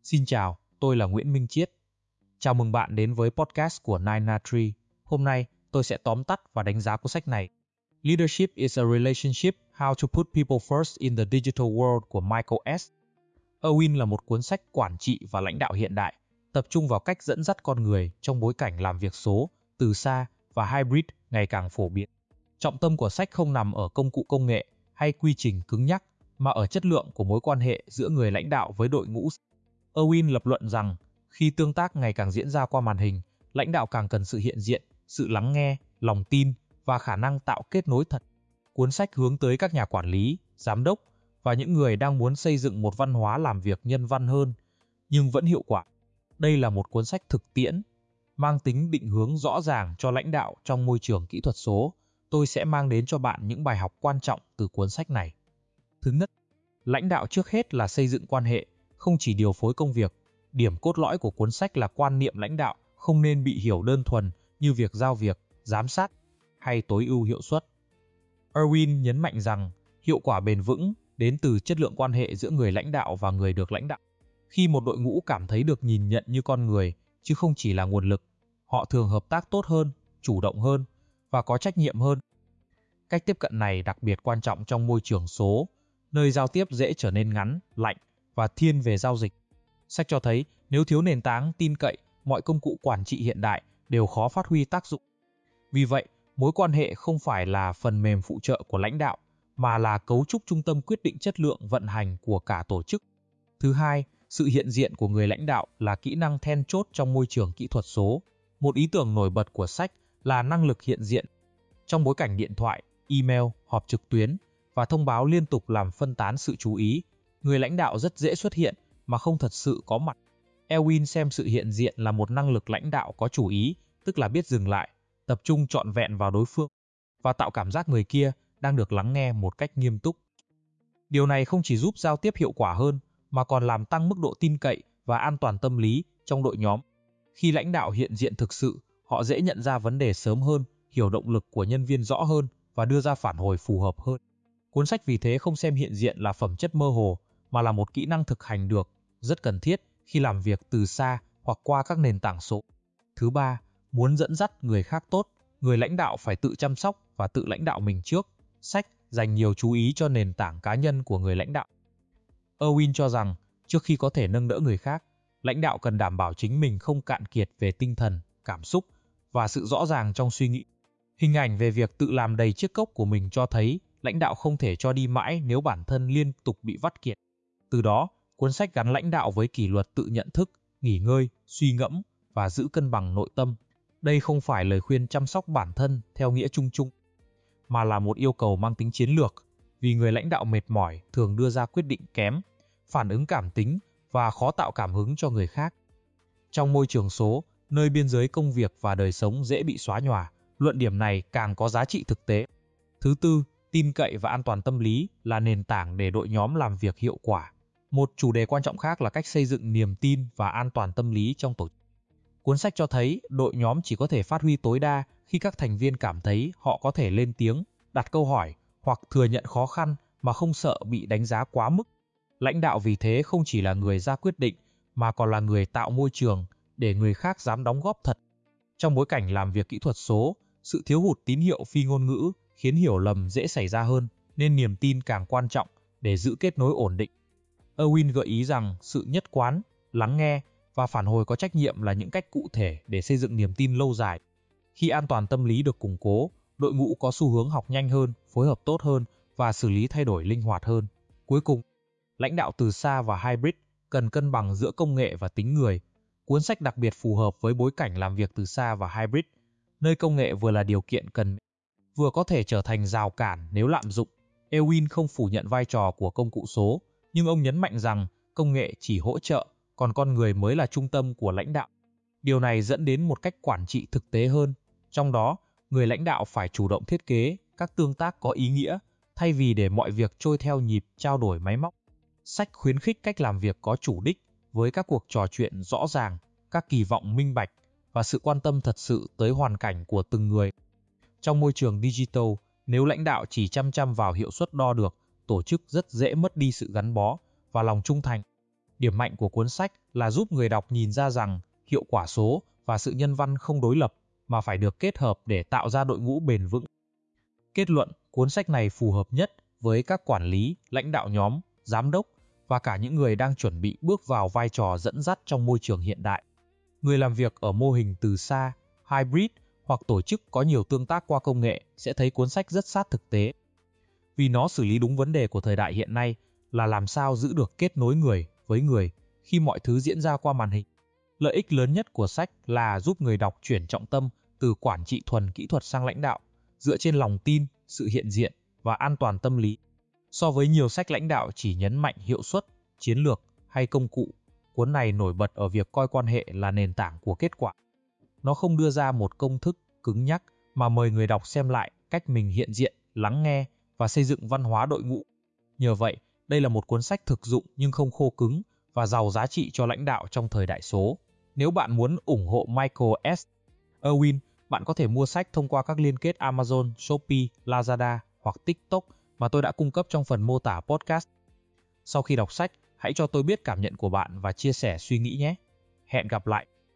Xin chào, tôi là Nguyễn Minh Chiết. Chào mừng bạn đến với podcast của Nine Na Tree. Hôm nay, tôi sẽ tóm tắt và đánh giá cuốn sách này. Leadership is a Relationship: How to Put People First in the Digital World của Michael S. Irwin là một cuốn sách quản trị và lãnh đạo hiện đại, tập trung vào cách dẫn dắt con người trong bối cảnh làm việc số, từ xa và hybrid ngày càng phổ biến. Trọng tâm của sách không nằm ở công cụ công nghệ hay quy trình cứng nhắc, mà ở chất lượng của mối quan hệ giữa người lãnh đạo với đội ngũ. Irwin lập luận rằng, khi tương tác ngày càng diễn ra qua màn hình, lãnh đạo càng cần sự hiện diện, sự lắng nghe, lòng tin và khả năng tạo kết nối thật. Cuốn sách hướng tới các nhà quản lý, giám đốc và những người đang muốn xây dựng một văn hóa làm việc nhân văn hơn, nhưng vẫn hiệu quả. Đây là một cuốn sách thực tiễn, mang tính định hướng rõ ràng cho lãnh đạo trong môi trường kỹ thuật số. Tôi sẽ mang đến cho bạn những bài học quan trọng từ cuốn sách này. Thứ nhất, lãnh đạo trước hết là xây dựng quan hệ, không chỉ điều phối công việc. Điểm cốt lõi của cuốn sách là quan niệm lãnh đạo không nên bị hiểu đơn thuần như việc giao việc, giám sát hay tối ưu hiệu suất. Irwin nhấn mạnh rằng hiệu quả bền vững đến từ chất lượng quan hệ giữa người lãnh đạo và người được lãnh đạo. Khi một đội ngũ cảm thấy được nhìn nhận như con người, chứ không chỉ là nguồn lực, họ thường hợp tác tốt hơn, chủ động hơn và có trách nhiệm hơn. Cách tiếp cận này đặc biệt quan trọng trong môi trường số, nơi giao tiếp dễ trở nên ngắn, lạnh và thiên về giao dịch. Sách cho thấy nếu thiếu nền tảng tin cậy, mọi công cụ quản trị hiện đại đều khó phát huy tác dụng. Vì vậy, mối quan hệ không phải là phần mềm phụ trợ của lãnh đạo, mà là cấu trúc trung tâm quyết định chất lượng vận hành của cả tổ chức. Thứ hai, sự hiện diện của người lãnh đạo là kỹ năng then chốt trong môi trường kỹ thuật số. Một ý tưởng nổi bật của sách là năng lực hiện diện. Trong bối cảnh điện thoại, email, họp trực tuyến và thông báo liên tục làm phân tán sự chú ý, người lãnh đạo rất dễ xuất hiện mà không thật sự có mặt. Irwin xem sự hiện diện là một năng lực lãnh đạo có chủ ý, tức là biết dừng lại, tập trung trọn vẹn vào đối phương và tạo cảm giác người kia đang được lắng nghe một cách nghiêm túc. Điều này không chỉ giúp giao tiếp hiệu quả hơn, mà còn làm tăng mức độ tin cậy và an toàn tâm lý trong đội nhóm. Khi lãnh đạo hiện diện thực sự, họ dễ nhận ra vấn đề sớm hơn, hiểu động lực của nhân viên rõ hơn và đưa ra phản hồi phù hợp hơn. Cuốn sách vì thế không xem hiện diện là phẩm chất mơ hồ, mà là một kỹ năng thực hành được, rất cần thiết khi làm việc từ xa hoặc qua các nền tảng số. Thứ ba, muốn dẫn dắt người khác tốt, người lãnh đạo phải tự chăm sóc và tự lãnh đạo mình trước. Sách dành nhiều chú ý cho nền tảng cá nhân của người lãnh đạo. Irwin cho rằng, trước khi có thể nâng đỡ người khác, lãnh đạo cần đảm bảo chính mình không cạn kiệt về tinh thần, cảm xúc và sự rõ ràng trong suy nghĩ. Hình ảnh về việc tự làm đầy chiếc cốc của mình cho thấy lãnh đạo không thể cho đi mãi nếu bản thân liên tục bị vắt kiệt. Từ đó, cuốn sách gắn lãnh đạo với kỷ luật tự nhận thức, nghỉ ngơi, suy ngẫm và giữ cân bằng nội tâm. Đây không phải lời khuyên chăm sóc bản thân theo nghĩa chung chung, mà là một yêu cầu mang tính chiến lược, vì người lãnh đạo mệt mỏi thường đưa ra quyết định kém, phản ứng cảm tính và khó tạo cảm hứng cho người khác. Trong môi trường số, nơi biên giới công việc và đời sống dễ bị xóa nhòa, luận điểm này càng có giá trị thực tế. Thứ tư, tin cậy và an toàn tâm lý là nền tảng để đội nhóm làm việc hiệu quả. Một chủ đề quan trọng khác là cách xây dựng niềm tin và an toàn tâm lý trong tổ chức. Cuốn sách cho thấy đội nhóm chỉ có thể phát huy tối đa khi các thành viên cảm thấy họ có thể lên tiếng, đặt câu hỏi hoặc thừa nhận khó khăn mà không sợ bị đánh giá quá mức. Lãnh đạo vì thế không chỉ là người ra quyết định, mà còn là người tạo môi trường để người khác dám đóng góp thật. Trong bối cảnh làm việc kỹ thuật số, sự thiếu hụt tín hiệu phi ngôn ngữ khiến hiểu lầm dễ xảy ra hơn, nên niềm tin càng quan trọng để giữ kết nối ổn định. Irwin gợi ý rằng sự nhất quán, lắng nghe và phản hồi có trách nhiệm là những cách cụ thể để xây dựng niềm tin lâu dài. Khi an toàn tâm lý được củng cố, đội ngũ có xu hướng học nhanh hơn, phối hợp tốt hơn và xử lý thay đổi linh hoạt hơn. Cuối cùng, lãnh đạo từ xa và hybrid cần cân bằng giữa công nghệ và tính người. Cuốn sách đặc biệt phù hợp với bối cảnh làm việc từ xa và hybrid, nơi công nghệ vừa là điều kiện cần, vừa có thể trở thành rào cản nếu lạm dụng. Irwin không phủ nhận vai trò của công cụ số, nhưng ông nhấn mạnh rằng công nghệ chỉ hỗ trợ, còn con người mới là trung tâm của lãnh đạo. Điều này dẫn đến một cách quản trị thực tế hơn. Trong đó, người lãnh đạo phải chủ động thiết kế các tương tác có ý nghĩa, thay vì để mọi việc trôi theo nhịp trao đổi máy móc. Sách khuyến khích cách làm việc có chủ đích, với các cuộc trò chuyện rõ ràng, các kỳ vọng minh bạch và sự quan tâm thật sự tới hoàn cảnh của từng người. Trong môi trường digital, nếu lãnh đạo chỉ chăm chăm vào hiệu suất đo được, tổ chức rất dễ mất đi sự gắn bó và lòng trung thành. Điểm mạnh của cuốn sách là giúp người đọc nhìn ra rằng hiệu quả số và sự nhân văn không đối lập mà phải được kết hợp để tạo ra đội ngũ bền vững. Kết luận, cuốn sách này phù hợp nhất với các quản lý, lãnh đạo nhóm, giám đốc và cả những người đang chuẩn bị bước vào vai trò dẫn dắt trong môi trường hiện đại. Người làm việc ở mô hình từ xa, hybrid hoặc tổ chức có nhiều tương tác qua công nghệ sẽ thấy cuốn sách rất sát thực tế. Vì nó xử lý đúng vấn đề của thời đại hiện nay là làm sao giữ được kết nối người với người khi mọi thứ diễn ra qua màn hình. Lợi ích lớn nhất của sách là giúp người đọc chuyển trọng tâm từ quản trị thuần kỹ thuật sang lãnh đạo, dựa trên lòng tin, sự hiện diện và an toàn tâm lý. So với nhiều sách lãnh đạo chỉ nhấn mạnh hiệu suất, chiến lược hay công cụ, cuốn này nổi bật ở việc coi quan hệ là nền tảng của kết quả. Nó không đưa ra một công thức cứng nhắc mà mời người đọc xem lại cách mình hiện diện, lắng nghe và xây dựng văn hóa đội ngũ. Nhờ vậy, đây là một cuốn sách thực dụng nhưng không khô cứng và giàu giá trị cho lãnh đạo trong thời đại số. Nếu bạn muốn ủng hộ Michael S. Irwin, bạn có thể mua sách thông qua các liên kết Amazon, Shopee, Lazada hoặc TikTok mà tôi đã cung cấp trong phần mô tả podcast. Sau khi đọc sách, hãy cho tôi biết cảm nhận của bạn và chia sẻ suy nghĩ nhé. Hẹn gặp lại!